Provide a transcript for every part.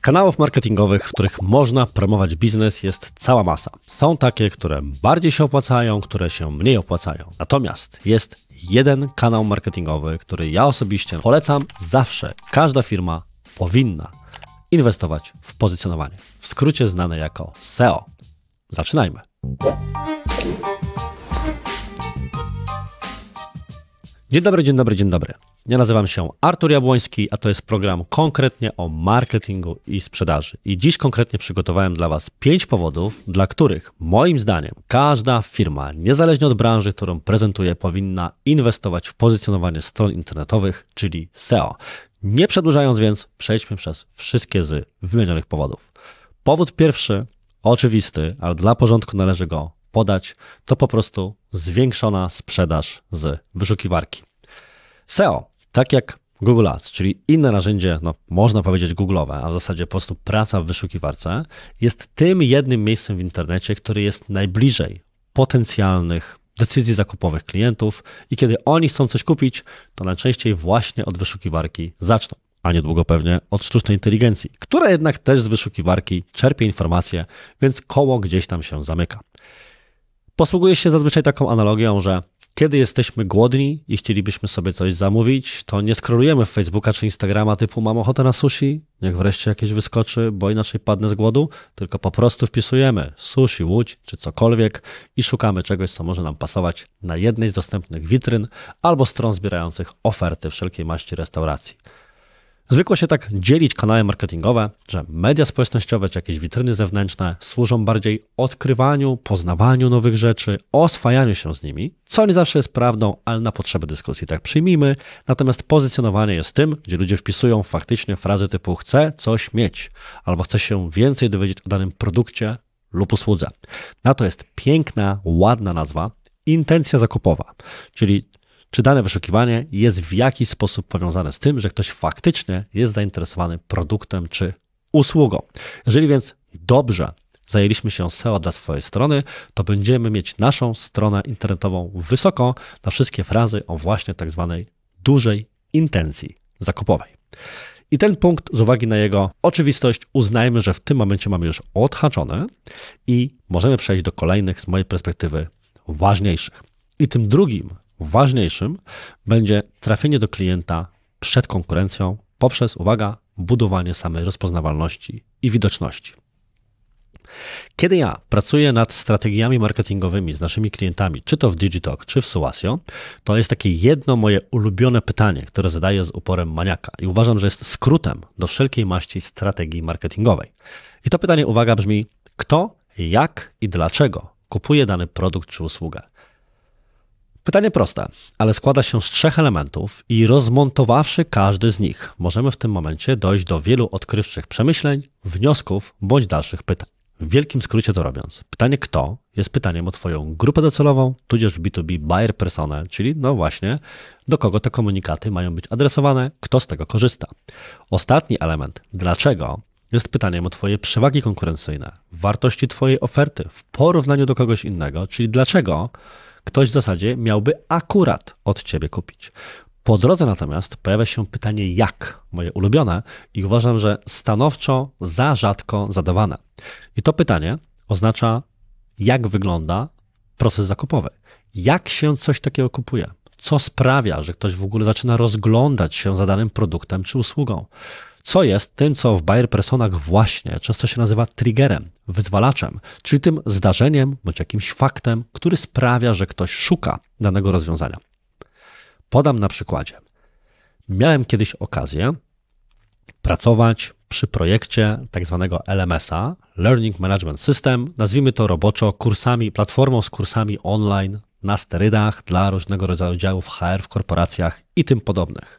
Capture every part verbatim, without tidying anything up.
Kanałów marketingowych, w których można promować biznes, jest cała masa. Są takie, które bardziej się opłacają, które się mniej opłacają. Natomiast jest jeden kanał marketingowy, który ja osobiście polecam zawsze. Każda firma powinna inwestować w pozycjonowanie. W skrócie znane jako S E O. Zaczynajmy. Dzień dobry, dzień dobry, dzień dobry. Ja nazywam się Artur Jabłoński, a to jest program konkretnie o marketingu i sprzedaży. I dziś konkretnie przygotowałem dla Was pięć powodów, dla których moim zdaniem każda firma, niezależnie od branży, którą prezentuje, powinna inwestować w pozycjonowanie stron internetowych, czyli S E O. Nie przedłużając więc, przejdźmy przez wszystkie z wymienionych powodów. Powód pierwszy, oczywisty, ale dla porządku należy go podać, to po prostu zwiększona sprzedaż z wyszukiwarki. S E O, tak jak Google Ads, czyli inne narzędzie, no można powiedzieć googlowe, a w zasadzie po prostu praca w wyszukiwarce, jest tym jednym miejscem w internecie, który jest najbliżej potencjalnych decyzji zakupowych klientów i kiedy oni chcą coś kupić, to najczęściej właśnie od wyszukiwarki zaczną, a niedługo pewnie od sztucznej inteligencji, która jednak też z wyszukiwarki czerpie informacje, więc koło gdzieś tam się zamyka. Posługuję się zazwyczaj taką analogią, że kiedy jesteśmy głodni i chcielibyśmy sobie coś zamówić, to nie scrollujemy w Facebooka czy Instagrama typu mam ochotę na sushi, niech wreszcie jakieś wyskoczy, bo inaczej padnę z głodu, tylko po prostu wpisujemy sushi, łódź czy cokolwiek i szukamy czegoś, co może nam pasować na jednej z dostępnych witryn albo stron zbierających oferty wszelkiej maści restauracji. Zwykło się tak dzielić kanały marketingowe, że media społecznościowe czy jakieś witryny zewnętrzne służą bardziej odkrywaniu, poznawaniu nowych rzeczy, oswajaniu się z nimi, co nie zawsze jest prawdą, ale na potrzeby dyskusji tak przyjmijmy. Natomiast pozycjonowanie jest tym, gdzie ludzie wpisują faktycznie frazy typu chcę coś mieć albo chcę się więcej dowiedzieć o danym produkcie lub usłudze. Na to jest piękna, ładna nazwa intencja zakupowa, czyli czy dane wyszukiwanie jest w jakiś sposób powiązane z tym, że ktoś faktycznie jest zainteresowany produktem czy usługą. Jeżeli więc dobrze zajęliśmy się S E O dla swojej strony, to będziemy mieć naszą stronę internetową wysoko na wszystkie frazy o właśnie tak zwanej dużej intencji zakupowej. I ten punkt z uwagi na jego oczywistość uznajmy, że w tym momencie mamy już odhaczone i możemy przejść do kolejnych z mojej perspektywy ważniejszych. I tym drugim ważniejszym będzie trafienie do klienta przed konkurencją poprzez, uwaga, budowanie samej rozpoznawalności i widoczności. Kiedy ja pracuję nad strategiami marketingowymi z naszymi klientami, czy to w Digitalk, czy w Suasio, to jest takie jedno moje ulubione pytanie, które zadaję z uporem maniaka i uważam, że jest skrótem do wszelkiej maści strategii marketingowej. I to pytanie, uwaga, brzmi: kto, jak i dlaczego kupuje dany produkt czy usługę? Pytanie proste, ale składa się z trzech elementów i rozmontowawszy każdy z nich, możemy w tym momencie dojść do wielu odkrywczych przemyśleń, wniosków bądź dalszych pytań. W wielkim skrócie to robiąc, pytanie kto jest pytaniem o Twoją grupę docelową, tudzież w B dwa B buyer persona, czyli no właśnie do kogo te komunikaty mają być adresowane, kto z tego korzysta. Ostatni element, dlaczego, jest pytaniem o Twoje przewagi konkurencyjne, wartości Twojej oferty w porównaniu do kogoś innego, czyli dlaczego ktoś w zasadzie miałby akurat od Ciebie kupić. Po drodze natomiast pojawia się pytanie jak, moje ulubione i uważam, że stanowczo za rzadko zadawane. I to pytanie oznacza, jak wygląda proces zakupowy. Jak się coś takiego kupuje? Co sprawia, że ktoś w ogóle zaczyna rozglądać się za danym produktem czy usługą? Co jest tym, co w buyer personach właśnie często się nazywa triggerem, wyzwalaczem, czyli tym zdarzeniem bądź jakimś faktem, który sprawia, że ktoś szuka danego rozwiązania. Podam na przykładzie. Miałem kiedyś okazję pracować przy projekcie tak zwanego L M S-a, Learning Management System, nazwijmy to roboczo kursami, platformą z kursami online na sterydach dla różnego rodzaju działów H R w korporacjach i tym podobnych.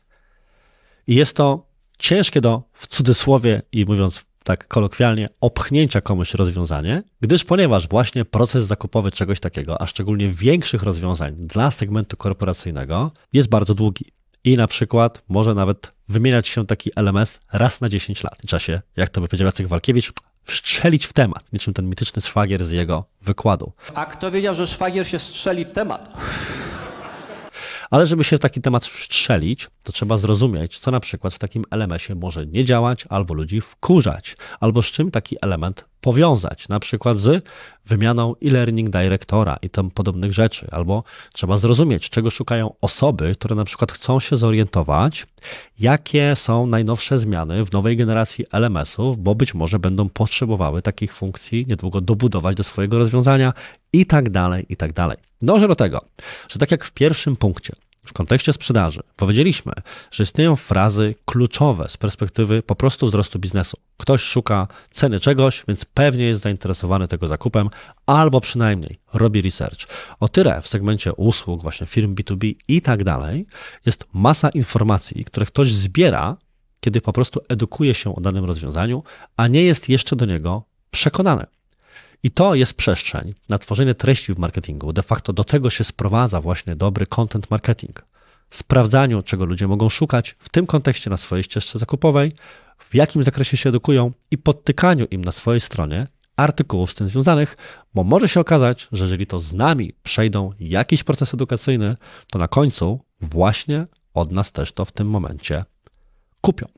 I jest to ciężkie do, w cudzysłowie i mówiąc tak kolokwialnie, opchnięcia komuś rozwiązanie, gdyż ponieważ właśnie proces zakupowy czegoś takiego, a szczególnie większych rozwiązań dla segmentu korporacyjnego jest bardzo długi. I na przykład może nawet wymieniać się taki L M S raz na dziesięć lat. W czasie, jak to by powiedział Jacek Walkiewicz, wszczelić w temat, niczym ten mityczny szwagier z jego wykładu. A kto wiedział, że szwagier się strzeli w temat? Ale żeby się w taki temat wstrzelić, to trzeba zrozumieć, co na przykład w takim elemencie może nie działać, albo ludzi wkurzać, albo z czym taki element powiązać, na przykład z wymianą e-learning dyrektora i tym podobnych rzeczy, albo trzeba zrozumieć, czego szukają osoby, które na przykład chcą się zorientować, jakie są najnowsze zmiany w nowej generacji L M S-ów, bo być może będą potrzebowały takich funkcji niedługo dobudować do swojego rozwiązania i tak dalej, i tak dalej. Dążę do tego, że tak jak w pierwszym punkcie, w kontekście sprzedaży powiedzieliśmy, że istnieją frazy kluczowe z perspektywy po prostu wzrostu biznesu. Ktoś szuka ceny czegoś, więc pewnie jest zainteresowany tego zakupem, albo przynajmniej robi research. O tyle w segmencie usług, właśnie firm B dwa B i tak dalej, jest masa informacji, które ktoś zbiera, kiedy po prostu edukuje się o danym rozwiązaniu, a nie jest jeszcze do niego przekonany. I to jest przestrzeń na tworzenie treści w marketingu. De facto do tego się sprowadza właśnie dobry content marketing. Sprawdzaniu, czego ludzie mogą szukać w tym kontekście na swojej ścieżce zakupowej, w jakim zakresie się edukują i podtykaniu im na swojej stronie artykułów z tym związanych, bo może się okazać, że jeżeli to z nami przejdą jakiś proces edukacyjny, to na końcu właśnie od nas też to w tym momencie kupią.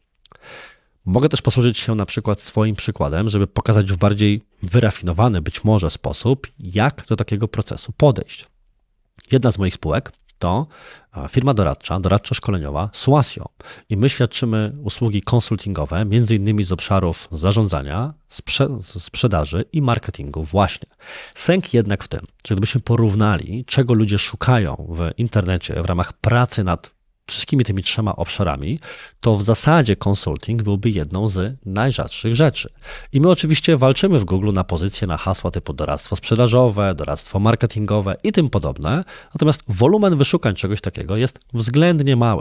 Mogę też posłużyć się na przykład swoim przykładem, żeby pokazać w bardziej wyrafinowany być może sposób, jak do takiego procesu podejść. Jedna z moich spółek to firma doradcza, doradczo-szkoleniowa Suasio i my świadczymy usługi konsultingowe, między innymi z obszarów zarządzania, sprze- sprzedaży i marketingu właśnie. Sęk jednak w tym, że gdybyśmy porównali, czego ludzie szukają w internecie w ramach pracy nad wszystkimi tymi trzema obszarami, to w zasadzie konsulting byłby jedną z najrzadszych rzeczy. I my oczywiście walczymy w Google na pozycję na hasła typu doradztwo sprzedażowe, doradztwo marketingowe i tym podobne, natomiast wolumen wyszukań czegoś takiego jest względnie mały.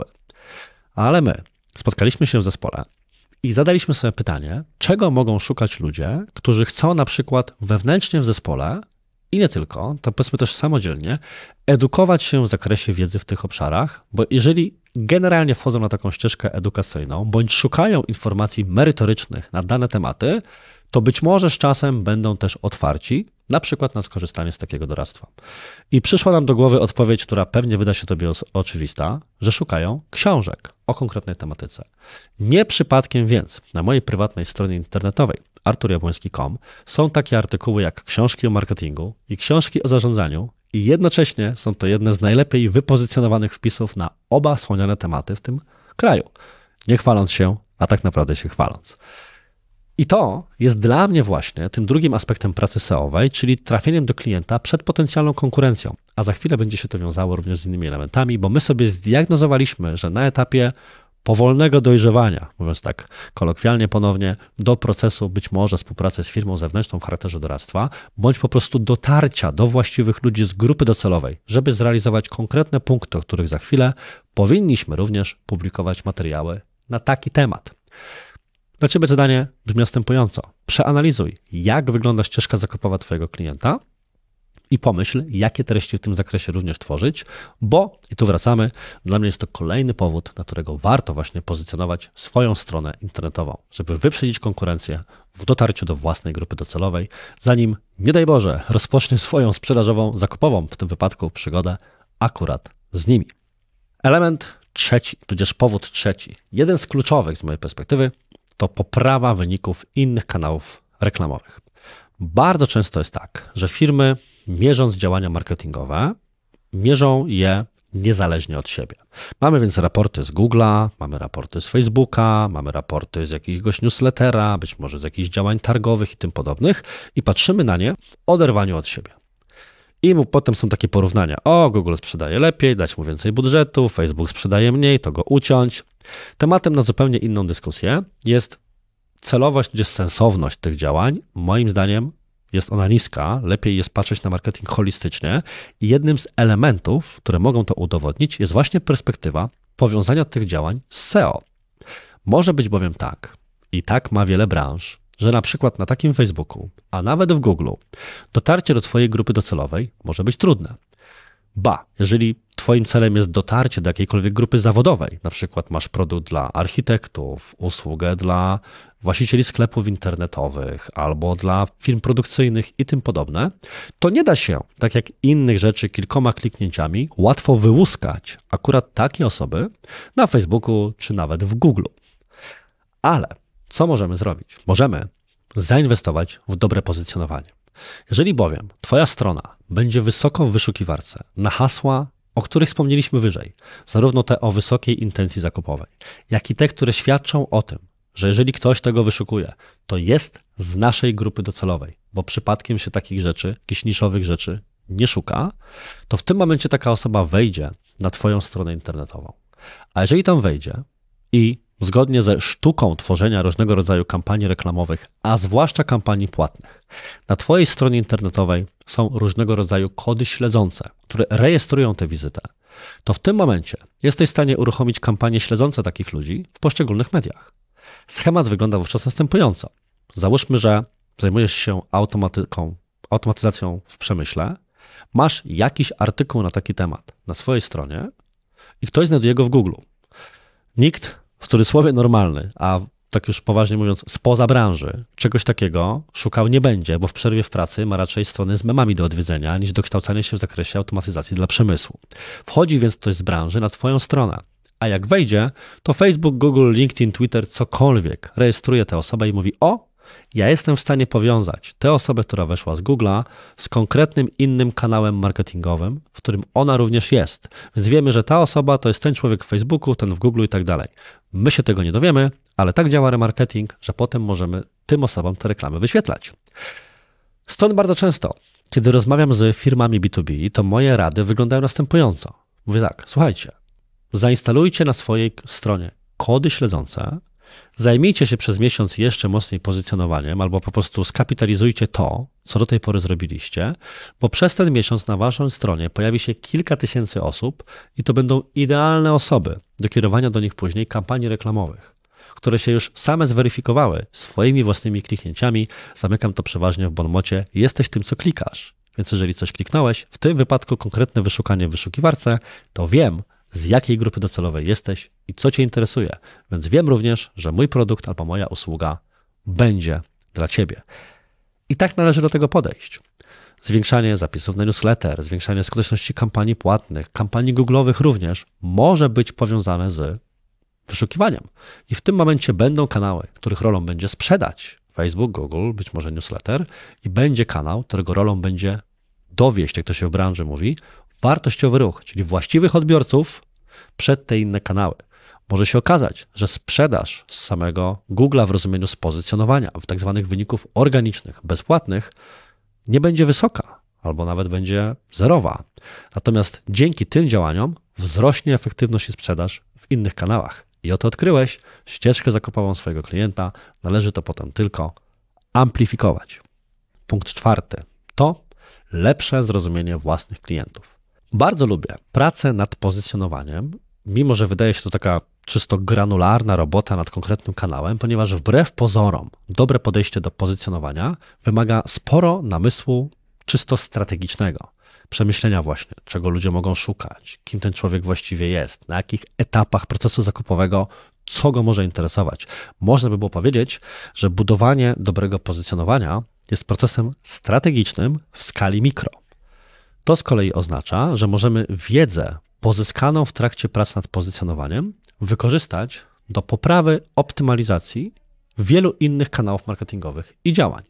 Ale my spotkaliśmy się w zespole i zadaliśmy sobie pytanie, czego mogą szukać ludzie, którzy chcą na przykład wewnętrznie w zespole i nie tylko, to powiedzmy też samodzielnie, edukować się w zakresie wiedzy w tych obszarach, bo jeżeli generalnie wchodzą na taką ścieżkę edukacyjną, bądź szukają informacji merytorycznych na dane tematy, to być może z czasem będą też otwarci, na przykład na skorzystanie z takiego doradztwa. I przyszła nam do głowy odpowiedź, która pewnie wyda się Tobie oczywista, że szukają książek o konkretnej tematyce. Nie przypadkiem więc na mojej prywatnej stronie internetowej artur jabłoński kropka com są takie artykuły jak książki o marketingu i książki o zarządzaniu i jednocześnie są to jedne z najlepiej wypozycjonowanych wpisów na oba wspomniane tematy w tym kraju. Nie chwaląc się, a tak naprawdę się chwaląc. I to jest dla mnie właśnie tym drugim aspektem pracy S E O-owej, czyli trafieniem do klienta przed potencjalną konkurencją, a za chwilę będzie się to wiązało również z innymi elementami, bo my sobie zdiagnozowaliśmy, że na etapie powolnego dojrzewania, mówiąc tak kolokwialnie ponownie, do procesu być może współpracy z firmą zewnętrzną w charakterze doradztwa, bądź po prostu dotarcia do właściwych ludzi z grupy docelowej, żeby zrealizować konkretne punkty, o których za chwilę powinniśmy również publikować materiały na taki temat. Dla Ciebie zadanie brzmi następująco. Przeanalizuj, jak wygląda ścieżka zakupowa Twojego klienta i pomyśl, jakie treści w tym zakresie również tworzyć, bo, i tu wracamy, dla mnie jest to kolejny powód, na którego warto właśnie pozycjonować swoją stronę internetową, żeby wyprzedzić konkurencję w dotarciu do własnej grupy docelowej, zanim, nie daj Boże, rozpocznie swoją sprzedażową, zakupową, w tym wypadku przygodę akurat z nimi. Element trzeci, tudzież powód trzeci, jeden z kluczowych z mojej perspektywy, to poprawa wyników innych kanałów reklamowych. Bardzo często jest tak, że firmy, mierząc działania marketingowe, mierzą je niezależnie od siebie. Mamy więc raporty z Google'a, mamy raporty z Facebooka, mamy raporty z jakiegoś newslettera, być może z jakichś działań targowych i tym podobnych i patrzymy na nie w oderwaniu od siebie. I mu potem są takie porównania. O, Google sprzedaje lepiej, dać mu więcej budżetu, Facebook sprzedaje mniej, to go uciąć. Tematem na zupełnie inną dyskusję jest celowość, gdzie sensowność tych działań. Moim zdaniem jest ona niska, lepiej jest patrzeć na marketing holistycznie i jednym z elementów, które mogą to udowodnić, jest właśnie perspektywa powiązania tych działań z S E O. Może być bowiem tak, i tak ma wiele branż, że na przykład na takim Facebooku, a nawet w Google, dotarcie do Twojej grupy docelowej może być trudne. Ba, jeżeli Twoim celem jest dotarcie do jakiejkolwiek grupy zawodowej, na przykład masz produkt dla architektów, usługę dla właścicieli sklepów internetowych albo dla firm produkcyjnych i tym podobne, to nie da się, tak jak innych rzeczy, kilkoma kliknięciami łatwo wyłuskać akurat takie osoby na Facebooku czy nawet w Google. Ale co możemy zrobić? Możemy zainwestować w dobre pozycjonowanie. Jeżeli bowiem Twoja strona będzie wysoko w wyszukiwarce na hasła, o których wspomnieliśmy wyżej, zarówno te o wysokiej intencji zakupowej, jak i te, które świadczą o tym, że jeżeli ktoś tego wyszukuje, to jest z naszej grupy docelowej, bo przypadkiem się takich rzeczy, jakichś niszowych rzeczy nie szuka, to w tym momencie taka osoba wejdzie na Twoją stronę internetową. A jeżeli tam wejdzie i zgodnie ze sztuką tworzenia różnego rodzaju kampanii reklamowych, a zwłaszcza kampanii płatnych, na Twojej stronie internetowej są różnego rodzaju kody śledzące, które rejestrują tę wizytę, to w tym momencie jesteś w stanie uruchomić kampanie śledzące takich ludzi w poszczególnych mediach. Schemat wygląda wówczas następująco. Załóżmy, że zajmujesz się automatyką, automatyzacją w przemyśle, masz jakiś artykuł na taki temat na swojej stronie i ktoś znajduje go w Google. Nikt, w cudzysłowie normalny, a tak już poważnie mówiąc, spoza branży, czegoś takiego szukał nie będzie, bo w przerwie w pracy ma raczej strony z memami do odwiedzenia niż dokształcania się w zakresie automatyzacji dla przemysłu. Wchodzi więc ktoś z branży na Twoją stronę, a jak wejdzie, to Facebook, Google, LinkedIn, Twitter, cokolwiek rejestruje tę osobę i mówi: o, ja jestem w stanie powiązać tę osobę, która weszła z Google'a, z konkretnym innym kanałem marketingowym, w którym ona również jest. Więc wiemy, że ta osoba to jest ten człowiek w Facebooku, ten w Google i tak dalej. My się tego nie dowiemy, ale tak działa remarketing, że potem możemy tym osobom te reklamy wyświetlać. Stąd bardzo często, kiedy rozmawiam z firmami B dwa B, to moje rady wyglądają następująco. Mówię tak: słuchajcie, zainstalujcie na swojej stronie kody śledzące, zajmijcie się przez miesiąc jeszcze mocniej pozycjonowaniem albo po prostu skapitalizujcie to, co do tej pory zrobiliście, bo przez ten miesiąc na waszej stronie pojawi się kilka tysięcy osób i to będą idealne osoby do kierowania do nich później kampanii reklamowych, które się już same zweryfikowały swoimi własnymi kliknięciami. Zamykam to przeważnie w bonmocie: jesteś tym, co klikasz. Więc jeżeli coś kliknąłeś, w tym wypadku konkretne wyszukanie w wyszukiwarce, to wiem, z jakiej grupy docelowej jesteś i co Cię interesuje. Więc wiem również, że mój produkt albo moja usługa będzie dla Ciebie. I tak należy do tego podejść. Zwiększanie zapisów na newsletter, zwiększanie skuteczności kampanii płatnych, kampanii google'owych również może być powiązane z wyszukiwaniem. I w tym momencie będą kanały, których rolą będzie sprzedać Facebook, Google, być może newsletter, i będzie kanał, którego rolą będzie dowieść, jak to się w branży mówi, wartościowy ruch, czyli właściwych odbiorców przed te inne kanały. Może się okazać, że sprzedaż z samego Google'a w rozumieniu spozycjonowania, w tak zwanych wyników organicznych, bezpłatnych, nie będzie wysoka, albo nawet będzie zerowa. Natomiast dzięki tym działaniom wzrośnie efektywność i sprzedaż w innych kanałach. I oto odkryłeś ścieżkę zakupową swojego klienta, należy to potem tylko amplifikować. Punkt czwarty to lepsze zrozumienie własnych klientów. Bardzo lubię pracę nad pozycjonowaniem, mimo że wydaje się to taka czysto granularna robota nad konkretnym kanałem, ponieważ wbrew pozorom dobre podejście do pozycjonowania wymaga sporo namysłu czysto strategicznego, przemyślenia właśnie, czego ludzie mogą szukać, kim ten człowiek właściwie jest, na jakich etapach procesu zakupowego, co go może interesować. Można by było powiedzieć, że budowanie dobrego pozycjonowania jest procesem strategicznym w skali mikro. To z kolei oznacza, że możemy wiedzę pozyskaną w trakcie prac nad pozycjonowaniem wykorzystać do poprawy optymalizacji wielu innych kanałów marketingowych i działań.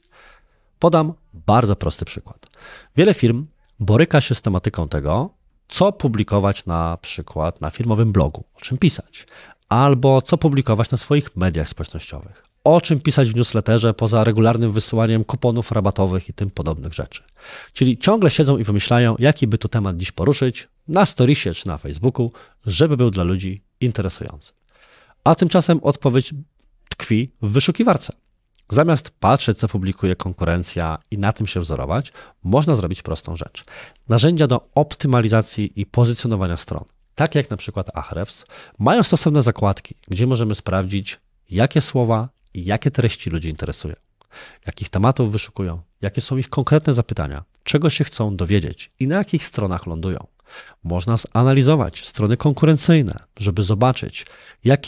Podam bardzo prosty przykład. Wiele firm boryka się z tematyką tego, co publikować na przykład na firmowym blogu, o czym pisać, albo co publikować na swoich mediach społecznościowych, o czym pisać w newsletterze poza regularnym wysyłaniem kuponów rabatowych i tym podobnych rzeczy. Czyli ciągle siedzą i wymyślają, jaki by tu temat dziś poruszyć na storiesie czy na Facebooku, żeby był dla ludzi interesujący. A tymczasem odpowiedź tkwi w wyszukiwarce. Zamiast patrzeć, co publikuje konkurencja i na tym się wzorować, można zrobić prostą rzecz. Narzędzia do optymalizacji i pozycjonowania stron, tak jak na przykład Ahrefs, mają stosowne zakładki, gdzie możemy sprawdzić, jakie słowa i jakie treści ludzi interesują, jakich tematów wyszukują, jakie są ich konkretne zapytania, czego się chcą dowiedzieć i na jakich stronach lądują. Można zanalizować strony konkurencyjne, żeby zobaczyć, jakie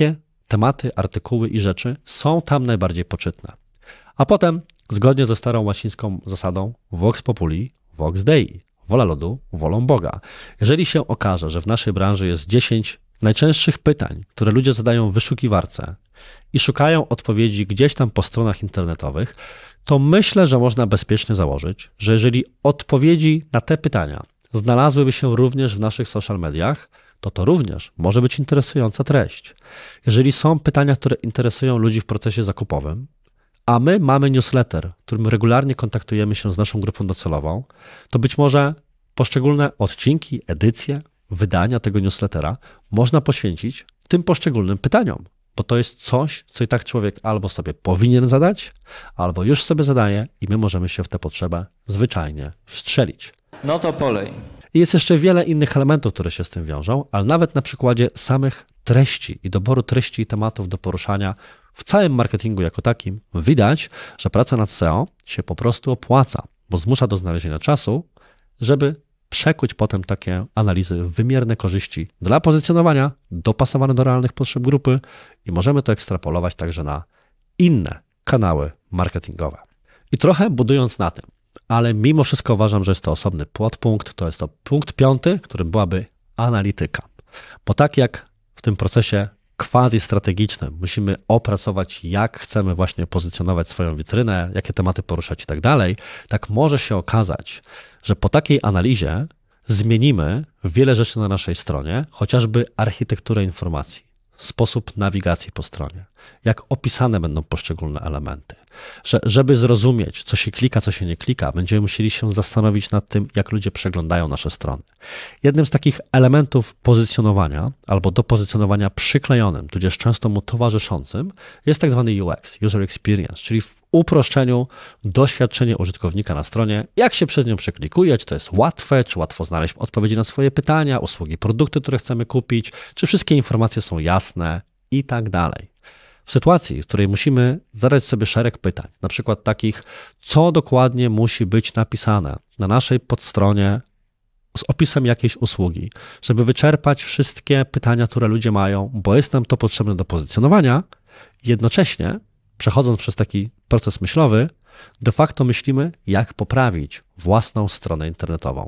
tematy, artykuły i rzeczy są tam najbardziej poczytne. A potem, zgodnie ze starą łacińską zasadą Vox Populi, Vox Dei, wola ludu, wolą Boga. Jeżeli się okaże, że w naszej branży jest dziesięć najczęstszych pytań, które ludzie zadają w wyszukiwarce i szukają odpowiedzi gdzieś tam po stronach internetowych, to myślę, że można bezpiecznie założyć, że jeżeli odpowiedzi na te pytania znalazłyby się również w naszych social mediach, to to również może być interesująca treść. Jeżeli są pytania, które interesują ludzi w procesie zakupowym, a my mamy newsletter, w którym regularnie kontaktujemy się z naszą grupą docelową, to być może poszczególne odcinki, edycje, wydania tego newslettera można poświęcić tym poszczególnym pytaniom, bo to jest coś, co i tak człowiek albo sobie powinien zadać, albo już sobie zadaje i my możemy się w tę potrzebę zwyczajnie wstrzelić. No to polej. I jest jeszcze wiele innych elementów, które się z tym wiążą, ale nawet na przykładzie samych treści i doboru treści i tematów do poruszania w całym marketingu jako takim widać, że praca nad S E O się po prostu opłaca, bo zmusza do znalezienia czasu, żeby przekuć potem takie analizy w wymierne korzyści dla pozycjonowania dopasowane do realnych potrzeb grupy i możemy to ekstrapolować także na inne kanały marketingowe. I trochę budując na tym, ale mimo wszystko uważam, że jest to osobny podpunkt, to jest to punkt piąty, którym byłaby analityka. Bo tak jak w tym procesie quasi strategicznym musimy opracować, jak chcemy właśnie pozycjonować swoją witrynę, jakie tematy poruszać i tak dalej, tak może się okazać, że po takiej analizie zmienimy wiele rzeczy na naszej stronie, chociażby architekturę informacji, sposób nawigacji po stronie, jak opisane będą poszczególne elementy. Że, żeby zrozumieć, co się klika, co się nie klika, będziemy musieli się zastanowić nad tym, jak ludzie przeglądają nasze strony. Jednym z takich elementów pozycjonowania albo do pozycjonowania przyklejonym, tudzież często mu towarzyszącym, jest tak zwany U X, User Experience, czyli w uproszczeniu doświadczenie użytkownika na stronie, jak się przez nią przeklikuje, czy to jest łatwe, czy łatwo znaleźć odpowiedzi na swoje pytania, usługi, produkty, które chcemy kupić, czy wszystkie informacje są jasne i tak dalej. W sytuacji, w której musimy zadać sobie szereg pytań, na przykład takich, co dokładnie musi być napisane na naszej podstronie z opisem jakiejś usługi, żeby wyczerpać wszystkie pytania, które ludzie mają, bo jest nam to potrzebne do pozycjonowania, jednocześnie przechodząc przez taki proces myślowy, de facto myślimy, jak poprawić własną stronę internetową.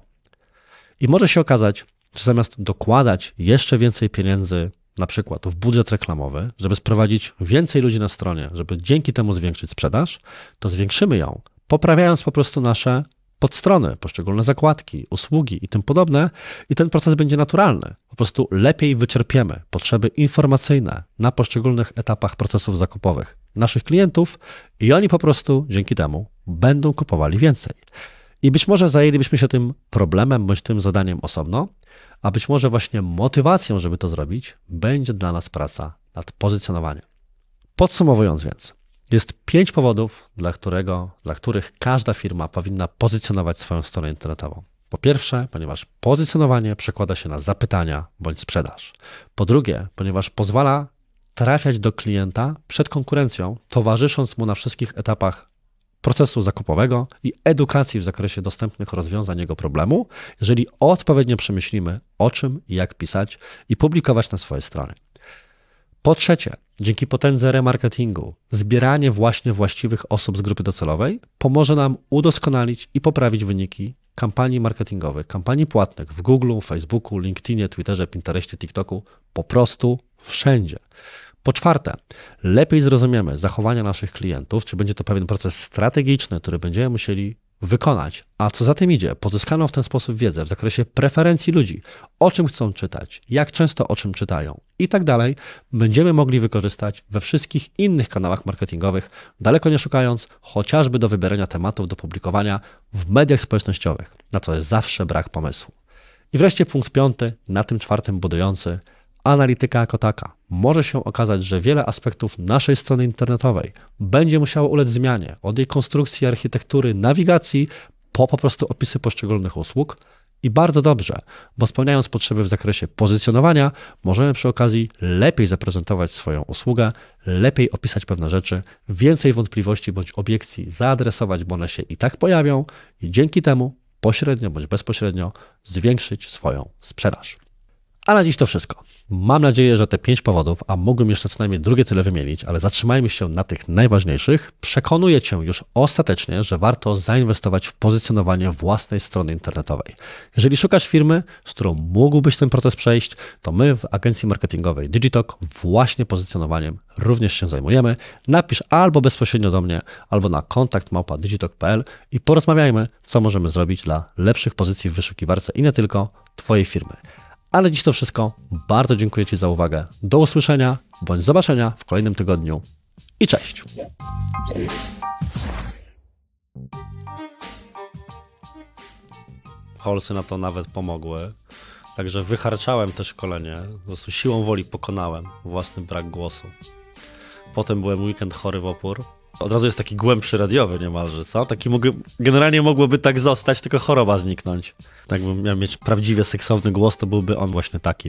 I może się okazać, że zamiast dokładać jeszcze więcej pieniędzy na przykład w budżet reklamowy, żeby sprowadzić więcej ludzi na stronie, żeby dzięki temu zwiększyć sprzedaż, to zwiększymy ją, poprawiając po prostu nasze podstrony, poszczególne zakładki, usługi i tym podobne i ten proces będzie naturalny. Po prostu lepiej wyczerpiemy potrzeby informacyjne na poszczególnych etapach procesów zakupowych naszych klientów i oni po prostu dzięki temu będą kupowali więcej. I być może zajęlibyśmy się tym problemem bądź tym zadaniem osobno, a być może właśnie motywacją, żeby to zrobić, będzie dla nas praca nad pozycjonowaniem. Podsumowując więc, jest pięć powodów, dla, którego, dla których każda firma powinna pozycjonować swoją stronę internetową. Po pierwsze, ponieważ pozycjonowanie przekłada się na zapytania bądź sprzedaż. Po drugie, ponieważ pozwala trafiać do klienta przed konkurencją, towarzysząc mu na wszystkich etapach procesu zakupowego i edukacji w zakresie dostępnych rozwiązań jego problemu, jeżeli odpowiednio przemyślimy, o czym i jak pisać i publikować na swojej stronie. Po trzecie, dzięki potędze remarketingu, zbieranie właśnie właściwych osób z grupy docelowej pomoże nam udoskonalić i poprawić wyniki kampanii marketingowych, kampanii płatnych w Google, Facebooku, LinkedInie, Twitterze, Pinterestie, TikToku, po prostu wszędzie. Po czwarte, lepiej zrozumiemy zachowania naszych klientów, czy będzie to pewien proces strategiczny, który będziemy musieli wykonać, a co za tym idzie, pozyskaną w ten sposób wiedzę w zakresie preferencji ludzi, o czym chcą czytać, jak często o czym czytają i tak dalej, będziemy mogli wykorzystać we wszystkich innych kanałach marketingowych, daleko nie szukając, chociażby do wybierania tematów do publikowania w mediach społecznościowych, na co jest zawsze brak pomysłu. I wreszcie punkt piąty, na tym czwartym budujący, analityka jako taka. Może się okazać, że wiele aspektów naszej strony internetowej będzie musiało ulec zmianie, od jej konstrukcji, architektury, nawigacji, po po prostu opisy poszczególnych usług i bardzo dobrze, bo spełniając potrzeby w zakresie pozycjonowania, możemy przy okazji lepiej zaprezentować swoją usługę, lepiej opisać pewne rzeczy, więcej wątpliwości bądź obiekcji zaadresować, bo one się i tak pojawią i dzięki temu pośrednio bądź bezpośrednio zwiększyć swoją sprzedaż. A na dziś to wszystko. Mam nadzieję, że te pięć powodów, a mógłbym jeszcze co najmniej drugie tyle wymienić, ale zatrzymajmy się na tych najważniejszych, przekonuje Cię już ostatecznie, że warto zainwestować w pozycjonowanie własnej strony internetowej. Jeżeli szukasz firmy, z którą mógłbyś ten proces przejść, to my w agencji marketingowej Digitalk właśnie pozycjonowaniem również się zajmujemy. Napisz albo bezpośrednio do mnie, albo na kontakt małpa digitalk kropka p l i porozmawiajmy, co możemy zrobić dla lepszych pozycji w wyszukiwarce i nie tylko Twojej firmy. Ale dziś to wszystko. Bardzo dziękuję Ci za uwagę. Do usłyszenia bądź zobaczenia w kolejnym tygodniu i cześć. Holsy na to nawet pomogły. Także wycharczałem te szkolenie. Po prostu siłą woli pokonałem własny brak głosu. Potem byłem weekend chory w opór. Od razu jest taki głębszy radiowy niemalże, co? Taki mógł, generalnie mogłoby tak zostać, tylko choroba zniknąć. Tak bym miał mieć prawdziwie seksowny głos, to byłby on właśnie taki.